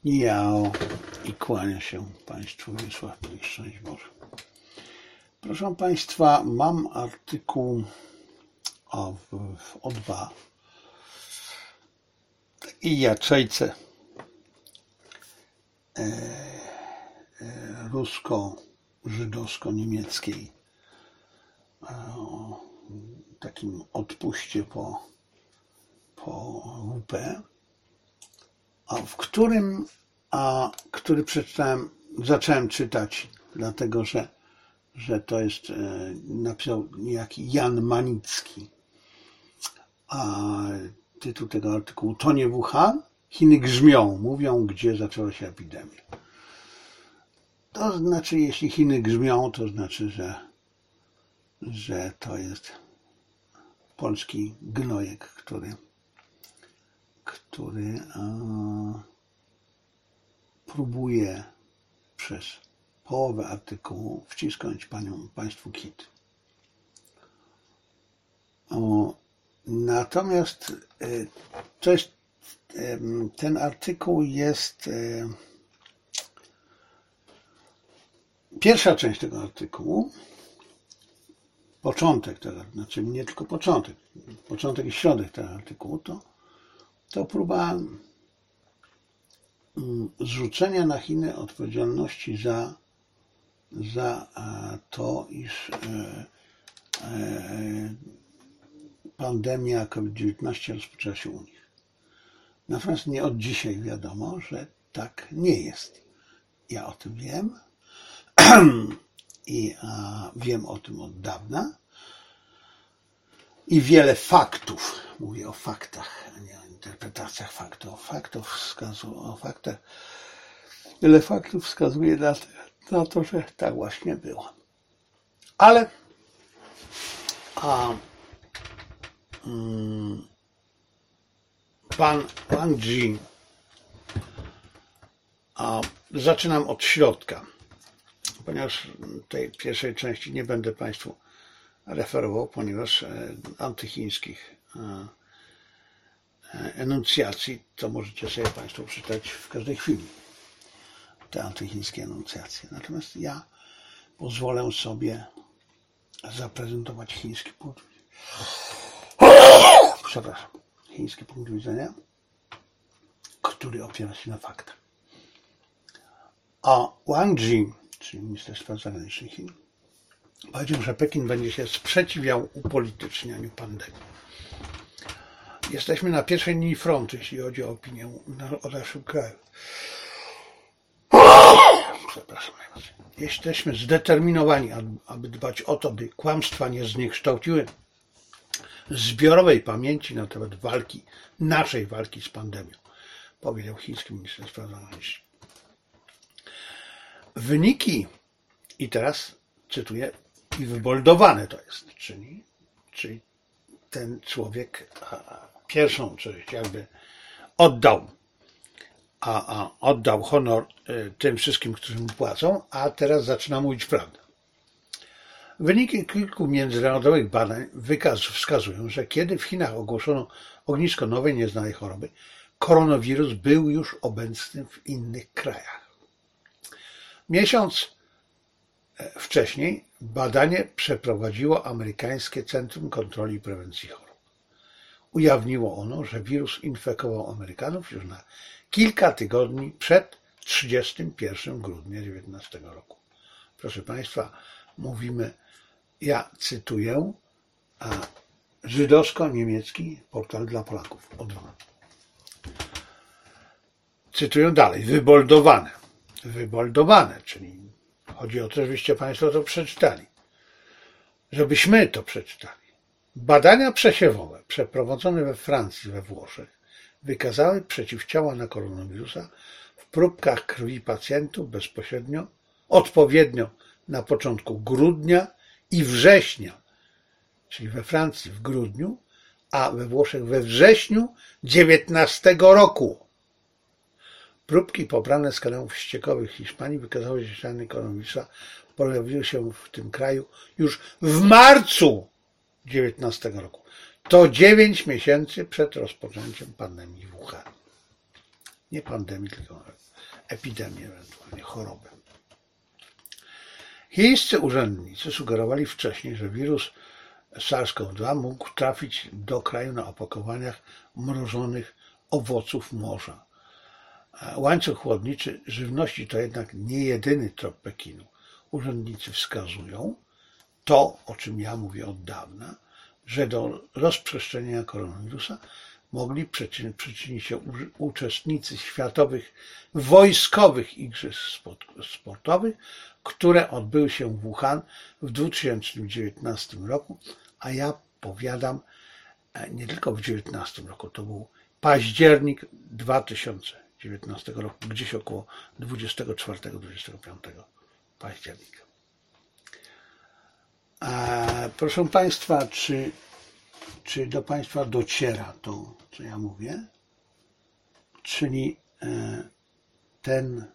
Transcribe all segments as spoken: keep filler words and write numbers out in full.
Nijao i kłania się Państwu Wiesław Plik, szczęść Boże. Proszę Państwa, mam artykuł o, w, w O dwa i jaczejce e, e, rusko-żydowsko-niemieckiej e, o takim odpuście po, po W P, a w którym, a, który przeczytałem, zacząłem czytać, dlatego że, że to jest, e, napisał niejaki Jan Manicki, a tytuł tego artykułu to nie Wuhan, Chiny grzmią, mówią, gdzie zaczęła się epidemia. To znaczy, jeśli Chiny grzmią, to znaczy, że, że to jest polski gnojek, który który e, próbuje przez połowę artykułu wcisnąć panią, państwu kit. O, natomiast e, to jest, e, ten artykuł jest e, pierwsza część tego artykułu, początek tego, znaczy nie tylko początek, początek i środek tego artykułu, to to próba zrzucenia na Chiny odpowiedzialności za, za to, iż pandemia COVID dziewiętnaście rozpoczęła się u nich. Natomiast nie od dzisiaj wiadomo, że tak nie jest. Ja o tym wiem i wiem o tym od dawna. I wiele faktów, mówię o faktach, a nie o interpretacjach faktów, faktów wskazuje, o faktach, wiele faktów wskazuje na, na to, że tak właśnie było. Ale a, mm, pan Wang Yi, a zaczynam od środka, ponieważ tej pierwszej części nie będę Państwu referował, ponieważ antychińskich enuncjacji to możecie sobie Państwo przeczytać w każdej chwili, te antychińskie enuncjacje. Natomiast ja pozwolę sobie zaprezentować chiński punkt przepraszam, chiński punkt widzenia, który opiera się na faktach. A Wang Yi, czyli minister spraw zagranicznych Chin, powiedział, że Pekin będzie się sprzeciwiał upolitycznianiu pandemii. Jesteśmy na pierwszej linii frontu, jeśli chodzi o opinię o naszym kraju. Przepraszam najmocniej. Jesteśmy zdeterminowani, aby dbać o to, by kłamstwa nie zniekształciły zbiorowej pamięci na temat walki, naszej walki z pandemią, powiedział chiński minister spraw zagranicznych. Wyniki, i teraz cytuję, i wyboldowane to jest, czyli, czyli ten człowiek a, pierwszą część jakby oddał, a, a oddał honor y, tym wszystkim, którzy mu płacą, a teraz zaczyna mówić prawdę. Wyniki kilku międzynarodowych badań wykaz, wskazują, że kiedy w Chinach ogłoszono ognisko nowej nieznanej choroby, koronawirus był już obecny w innych krajach. Miesiąc wcześniej badanie przeprowadziło amerykańskie Centrum Kontroli i Prewencji Chorób. Ujawniło ono, że wirus infekował Amerykanów już na kilka tygodni przed trzydziestego pierwszego grudnia dwa tysiące dziewiętnastego roku. Proszę Państwa, mówimy, ja cytuję, a żydowsko-niemiecki portal dla Polaków, O dwa. Cytuję dalej, wyboldowane, wyboldowane, czyli chodzi o to, żebyście Państwo to przeczytali, żebyśmy to przeczytali. Badania przesiewowe przeprowadzone we Francji, we Włoszech wykazały przeciwciała na koronawirusa w próbkach krwi pacjentów bezpośrednio, odpowiednio na początku grudnia i września, czyli we Francji w grudniu, a we Włoszech we wrześniu dziewiętnastego roku. Próbki pobrane z kanałów ściekowych w Hiszpanii wykazały, że ściany koronawirusa pojawiły się w tym kraju już w marcu dziewiętnastego roku. To dziewięć miesięcy przed rozpoczęciem pandemii w Wuhan. Nie pandemię, tylko epidemię, ewentualnie chorobę. Chińscy urzędnicy sugerowali wcześniej, że wirus SARS-CoV dwa mógł trafić do kraju na opakowaniach mrożonych owoców morza. Łańcuch chłodniczy żywności to jednak nie jedyny trop Pekinu. Urzędnicy wskazują to, o czym ja mówię od dawna, że do rozprzestrzenienia koronawirusa mogli przyczynić się uczestnicy światowych wojskowych igrzysk sportowych, które odbyły się w Wuhan w dwa tysiące dziewiętnastym roku, a ja powiadam, nie tylko w dwa tysiące dziewiętnastym roku, to był październik dwa tysiące dziewiętnastego roku, gdzieś około dwudziestego czwartego do dwudziestego piątego października. A proszę Państwa, czy, czy do Państwa dociera to, co ja mówię? Czyli ten,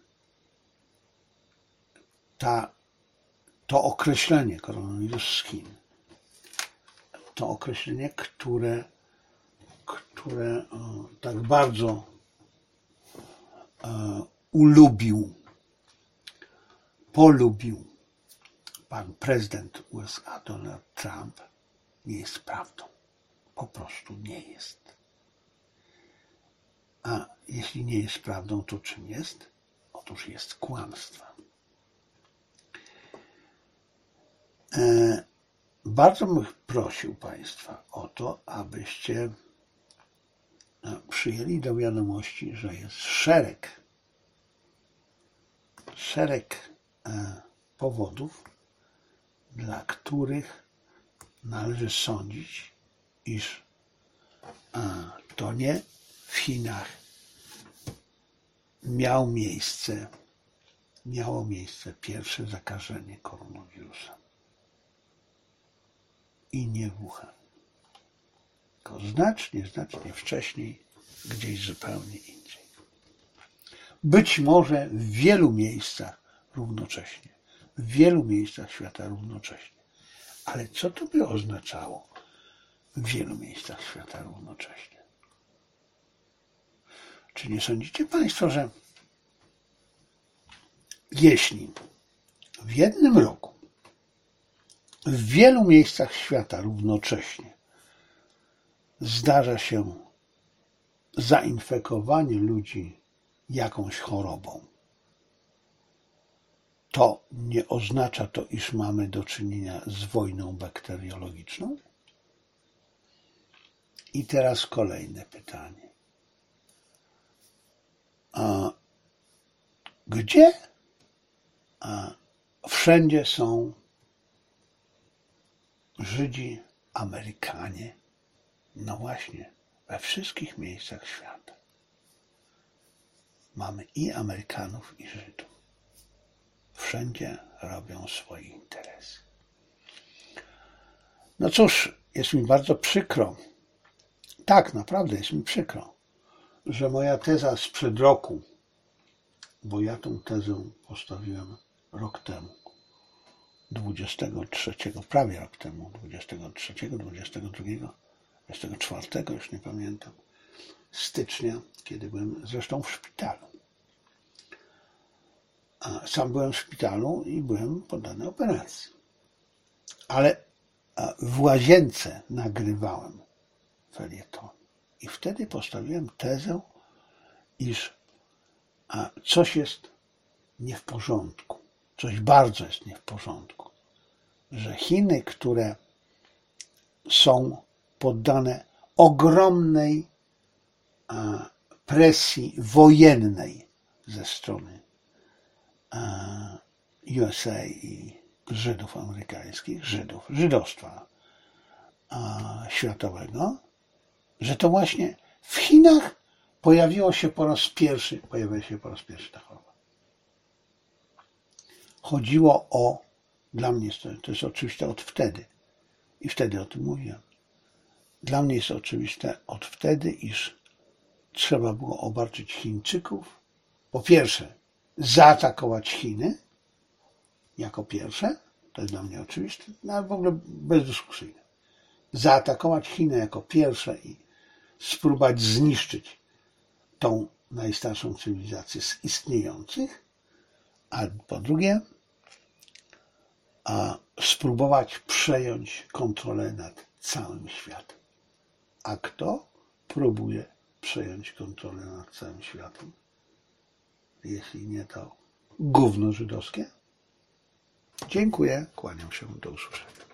ta, to określenie koronawirus z Chin, to określenie, które, które o, tak bardzo e, ulubił, polubił pan prezydent U S A Donald Trump, nie jest prawdą. Po prostu nie jest. A jeśli nie jest prawdą, to czym jest? Otóż jest kłamstwem. E, bardzo bym prosił Państwa o to, abyście przyjęli do wiadomości, że jest szereg, szereg e, powodów, dla których należy sądzić, iż a, to nie w Chinach miał miejsce, miało miejsce pierwsze zakażenie koronawirusem. I nie w Wuhan. Tylko znacznie, znacznie wcześniej, gdzieś zupełnie indziej. Być może w wielu miejscach równocześnie. W wielu miejscach świata równocześnie. Ale co to by oznaczało w wielu miejscach świata równocześnie? Czy nie sądzicie Państwo, że jeśli w jednym roku w wielu miejscach świata równocześnie zdarza się zainfekowanie ludzi jakąś chorobą, to nie oznacza to, iż mamy do czynienia z wojną bakteriologiczną? I teraz kolejne pytanie. A gdzie a wszędzie są Żydzi, Amerykanie? No właśnie, we wszystkich miejscach świata mamy i Amerykanów, i Żydów. Wszędzie robią swoje interesy. No cóż, jest mi bardzo przykro, tak naprawdę jest mi przykro, że moja teza sprzed roku, bo ja tą tezę postawiłem rok temu, dwudziestego trzeciego, prawie rok temu, dwudziestego trzeciego, dwudziestego drugiego, dwudziestego czwartego, już nie pamiętam, stycznia, kiedy byłem zresztą w szpitalu. A sam byłem w szpitalu i byłem poddany operacji. Ale w łazience nagrywałem felieton. I wtedy postawiłem tezę, iż coś jest nie w porządku. Coś bardzo jest nie w porządku. Że Chiny, które są poddane ogromnej presji wojennej ze strony U S A i Żydów amerykańskich, Żydów, żydostwa światowego, że to właśnie w Chinach pojawiło się po raz pierwszy, pojawia się po raz pierwszy ta choroba. Chodziło o, dla mnie to, to jest oczywiste od wtedy, i wtedy o tym mówiłem, dla mnie jest oczywiste od wtedy, iż trzeba było obarczyć Chińczyków, po pierwsze zaatakować Chiny, jako pierwsze, to jest dla mnie oczywiste, no w ogóle bezdyskusyjne. Zaatakować Chiny jako pierwsze i spróbować zniszczyć tą najstarszą cywilizację z istniejących, a po drugie, a spróbować przejąć kontrolę nad całym światem. A kto próbuje przejąć kontrolę nad całym światem? Jeśli nie to gówno żydowskie? Dziękuję, kłaniam się, do usłyszenia.